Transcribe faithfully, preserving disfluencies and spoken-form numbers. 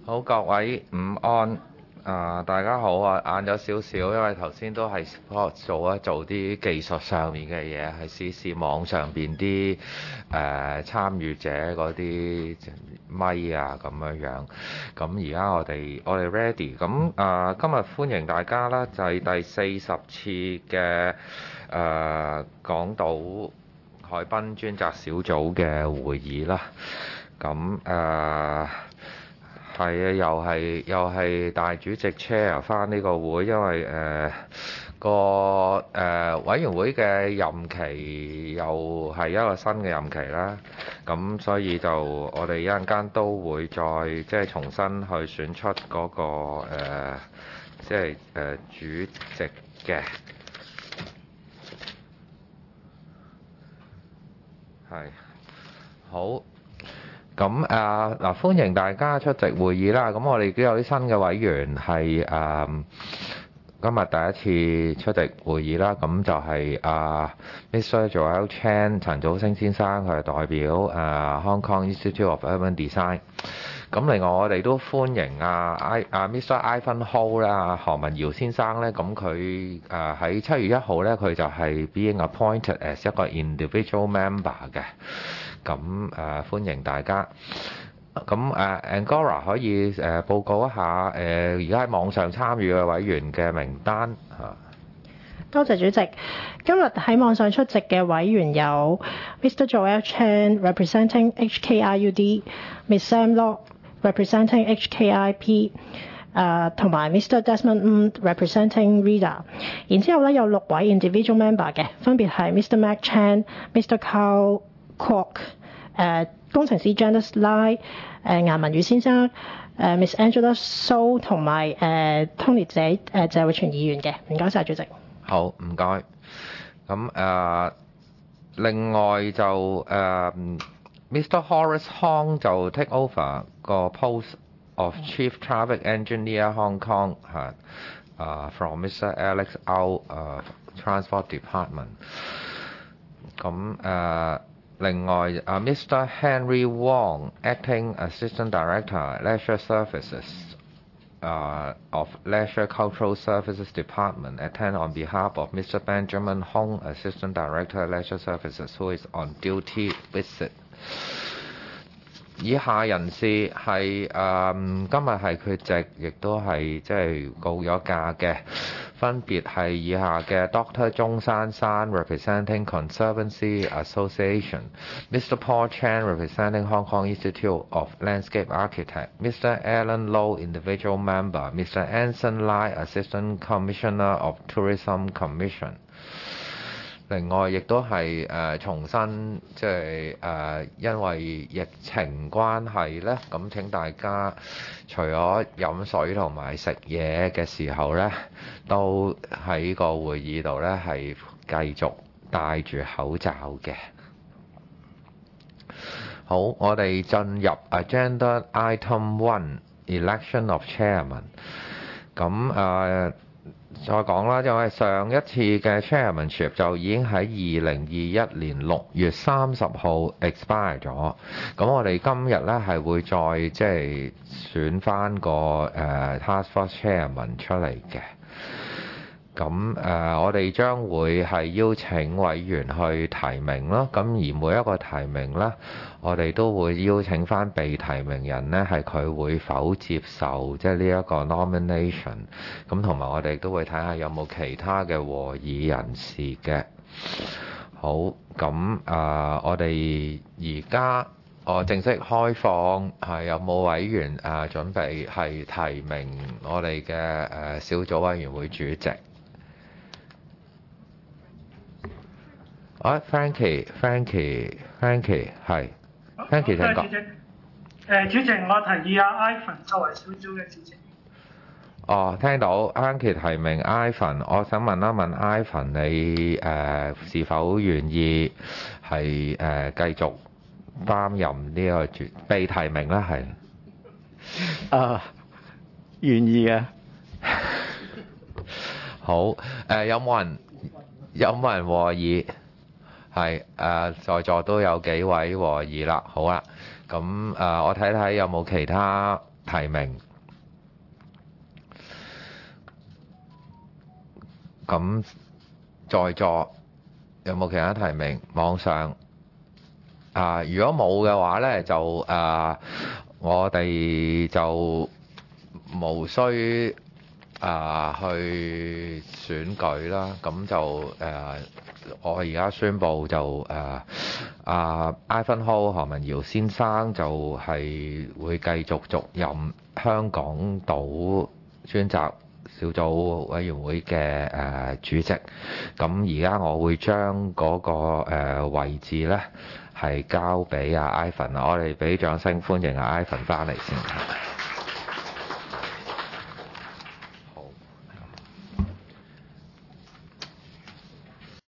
好，各位午安。啊、大家好啊！晏咗少少，因為頭先都係做一做啲技術上面嘅嘢，係試試網上邊啲誒參與者嗰啲咪啊咁樣樣。咁而家我哋我哋 ready。咁啊，今日歡迎大家啦，就係第四十次嘅誒港島海濱專責小組嘅會議啦。咁誒。係啊，又係又係大主席 chair 翻呢個會，因為誒、呃、個誒、呃、委員會嘅任期又係一個新嘅任期啦，咁所以就我哋一陣間都會再即係重新去選出嗰、那個、呃、即係誒、呃、主席嘅，係好。咁啊嗱，歡迎大家出席會議啦。咁我哋都有啲新嘅委員係誒、呃、今日第一次出席會議啦。咁就係啊 Mister Joel Chan 陳祖星先生，佢係代表誒、呃、Hong Kong Institute of Urban Design。咁另外我哋都歡迎啊 I 啊 Mister Ivan Ho 啦，何文堯先生咧。咁佢誒喺七月一號咧，佢就係 being appointed as 一個 individual member 嘅。咁誒、呃、歡迎大家。咁誒、呃、Angora 可以誒、呃、報告一下誒而家喺網上參與嘅委員嘅名單嚇。 多謝主席。今日喺網上出席嘅委員有 Mister Joel Chan representing H K I U D、Miss Sam Lock representing H K I P， 誒同埋 Mister Desmond Ng representing Rida。然之後咧有六位 individual member 嘅，分別係 Mister Mac Chan、Mister Carl Kwok、誒工程師 Janice Lai、誒顏文宇先生、誒 Miss Angela So 同埋誒 Tony 姐誒謝偉銓議員嘅。唔該晒主席。 好，唔該。咁誒、呃，另外就誒、呃、Mister Horace Hong 就 take over 個 post of Chief Traffic Engineer Hong Kong 嚇，啊 from Mister Alex Au 誒 Transport Department。咁誒。另外啊 ，Mister Henry Wong Acting Assistant Director Leisure Services 啊、uh, of Leisure Cultural Services Department attend on behalf of Mister Benjamin Hong Assistant Director Leisure Services who is on duty visit。以下人士係誒、嗯、今日係缺席，亦都係即係告咗假嘅，分別係以下嘅 Doctor 鐘珊珊 representing Conservancy Association，Mister Paul Chan representing Hong Kong Institute of Landscape Architect，Mister Alan Low individual member，Mister Anson Lai Assistant Commissioner of Tourism Commission。另外，亦都係誒重新，即係誒，因為疫情關係咧，咁請大家除咗飲水同埋食嘢嘅時候咧，都喺個會議度咧係繼續戴住口罩嘅。好，我哋進入 Agenda Item One Election of Chairman。咁誒。呃再講啦，因為上一次嘅 chairmanship 就已經喺二零二一年六月三十號 expire 咗，咁我哋今日咧係會再即係選翻個誒、uh, task force chairman 出嚟嘅。咁誒、呃，我哋將會係邀請委員去提名咯。咁而每一個提名咧，我哋都會邀請翻被提名人咧，係佢會否接受即係呢一個 nomination。咁同埋我哋都會睇下有冇其他嘅和議人士嘅。好，咁啊、呃，我哋而家我正式開放係有冇委員啊、呃、準備係提名我哋嘅誒小組委員會主席。啊 ，Frankie，Frankie，Frankie 係 ，Frankie 請講。 誒主席，我提議阿 Ivan 作為小組嘅主席。 哦，聽到 Frankie 提名 Ivan， 我想問一問 Ivan 你誒、呃、是否願意係誒、呃、繼續擔任呢個主被提名啦？係。 啊，願意嘅。 好，誒、呃、有冇人有冇人和議？係誒、呃，在座都有幾位和議啦。好啦，咁誒、呃，我睇睇有冇其他提名。咁在座有冇其他提名？網上啊，如果冇嘅話呢，就啊，我哋就無需啊去選舉啦。咁就誒、啊，我而家宣布就誒啊 Ivan Ho 何文堯先生就係會繼續續任香港島專責小組委員會嘅誒、呃、主席。咁而家我會將嗰、那個、呃、位置呢係交俾阿 Ivan 啊，我哋俾掌聲歡迎阿 Ivan 翻嚟先。